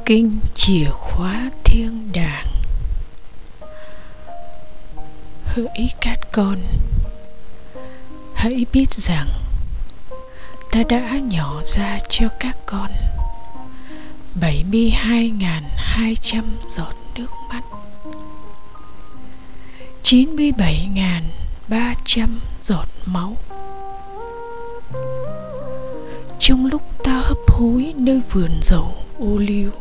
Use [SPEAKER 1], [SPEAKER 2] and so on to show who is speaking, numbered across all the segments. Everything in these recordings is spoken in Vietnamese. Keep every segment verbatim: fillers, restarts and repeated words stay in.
[SPEAKER 1] Kinh chìa khóa thiên đàng. Hỡi các con, hãy biết rằng ta đã nhỏ ra cho các con bảy mươi hai nghìn hai trăm giọt nước mắt, chín mươi bảy nghìn ba trăm giọt máu. Trong lúc ta hấp hối nơi vườn dầu ô liu,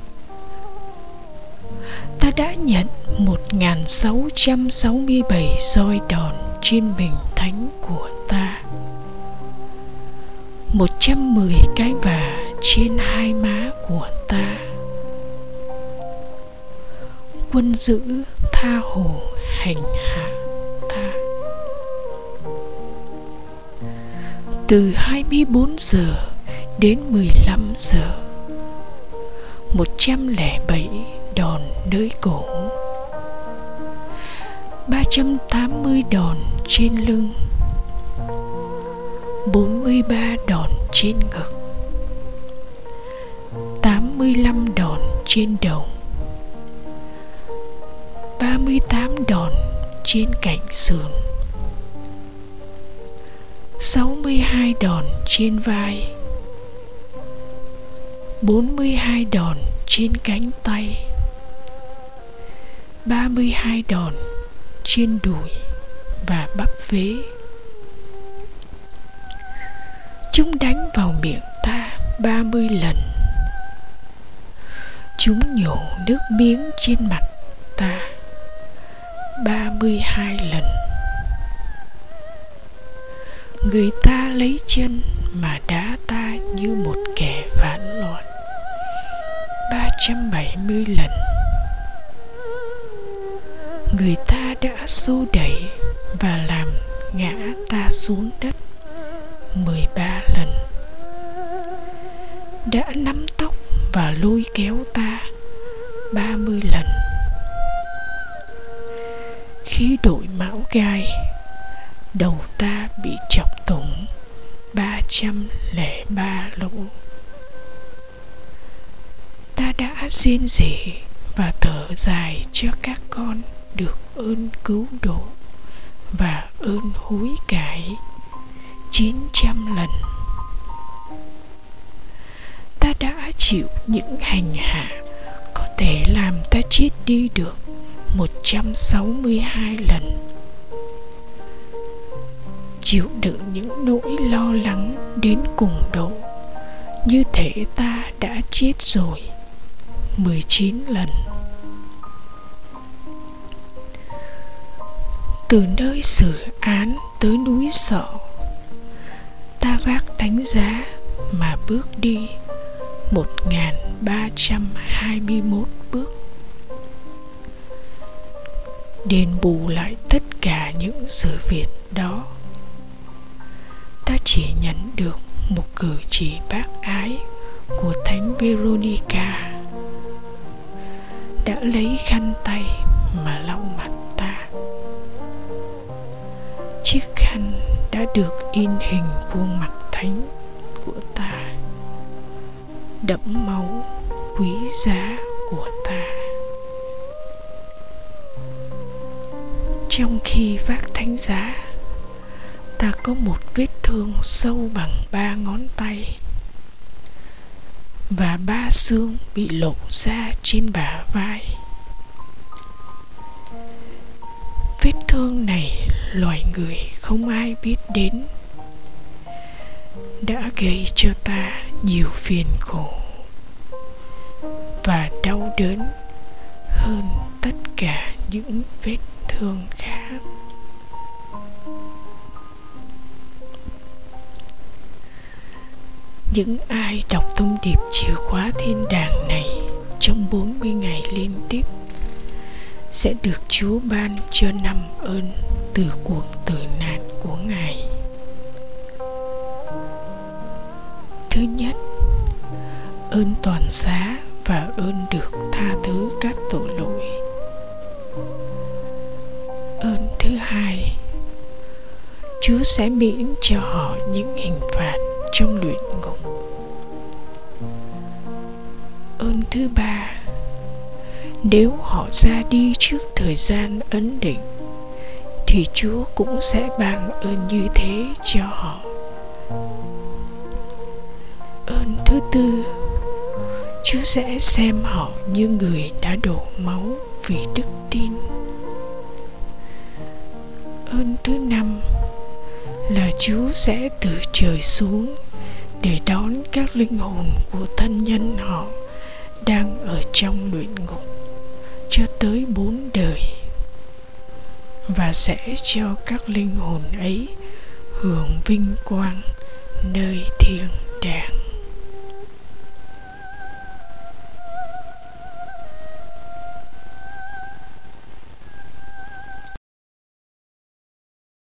[SPEAKER 1] ta đã nhận một nghìn sáu trăm sáu mươi bảy roi đòn trên bình thánh của ta, một trăm mười cái vả trên hai má của ta. Quân dữ tha hồ hành hạ ta. Từ hai mươi bốn giờ đến mười lăm giờ, một trăm lẻ bảy đòn nơi cổ, ba trăm tám mươi đòn trên lưng, bốn mươi ba đòn trên ngực, tám mươi lăm đòn trên đầu, ba mươi tám đòn trên cạnh sườn, sáu mươi hai đòn trên vai, bốn mươi hai đòn trên cánh tay, ba mươi hai đòn trên đùi và bắp vế. Chúng đánh vào miệng ta ba mươi lần. Chúng nhổ nước miếng trên mặt ta ba mươi hai lần. Người ta lấy chân mà đá ta như một kẻ phản loạn ba trăm bảy mươi lần. Người ta đã xô đẩy và làm ngã ta xuống đất mười ba lần. Đã nắm tóc và lôi kéo ta ba mươi lần. Khi đội mão gai, đầu ta bị chọc thủng ba trăm lẻ ba lỗ. Ta đã rên rỉ và thở dài cho các con được ơn cứu độ và ơn hối cải chín trăm lần. Ta đã chịu những hành hạ có thể làm ta chết đi được một trăm sáu mươi hai lần. Chịu đựng những nỗi lo lắng đến cùng độ, như thể ta đã chết rồi mười chín lần. Từ nơi xử án tới núi Sọ, ta vác thánh giá mà bước đi một nghìn ba trăm hai mươi mốt bước. Đền bù lại tất cả những sự việc đó, ta chỉ nhận được một cử chỉ bác ái của Thánh Veronica đã lấy khăn tay mà lau mặt ta. Chiếc khăn đã được in hình khuôn mặt thánh của ta, đẫm máu quý giá của ta. Trong khi vác thánh giá, ta có một vết thương sâu bằng ba ngón tay và ba xương bị lộ ra trên bả vai. Vết thương này loài người không ai biết đến đã gây cho ta nhiều phiền khổ và đau đớn hơn tất cả những vết thương khác. Những ai đọc thông điệp chìa khóa thiên đàng này trong bốn mươi ngày liên tiếp sẽ được Chúa ban cho năm ơn từ cuộc tử nạn của Ngài. Thứ nhất, ơn toàn giá và ơn được tha thứ các tội lỗi. Ơn thứ hai, Chúa sẽ miễn cho họ những hình phạt trong luyện ngục. Ơn thứ ba, nếu họ ra đi trước thời gian ấn định thì Chúa cũng sẽ ban ơn như thế cho họ. Ơn thứ tư, Chúa sẽ xem họ như người đã đổ máu vì đức tin. Ơn thứ năm là Chúa sẽ từ trời xuống để đón các linh hồn của thân nhân họ đang ở trong luyện ngục cho tới bốn đời, và sẽ cho các linh hồn ấy hưởng vinh quang nơi thiên đàng.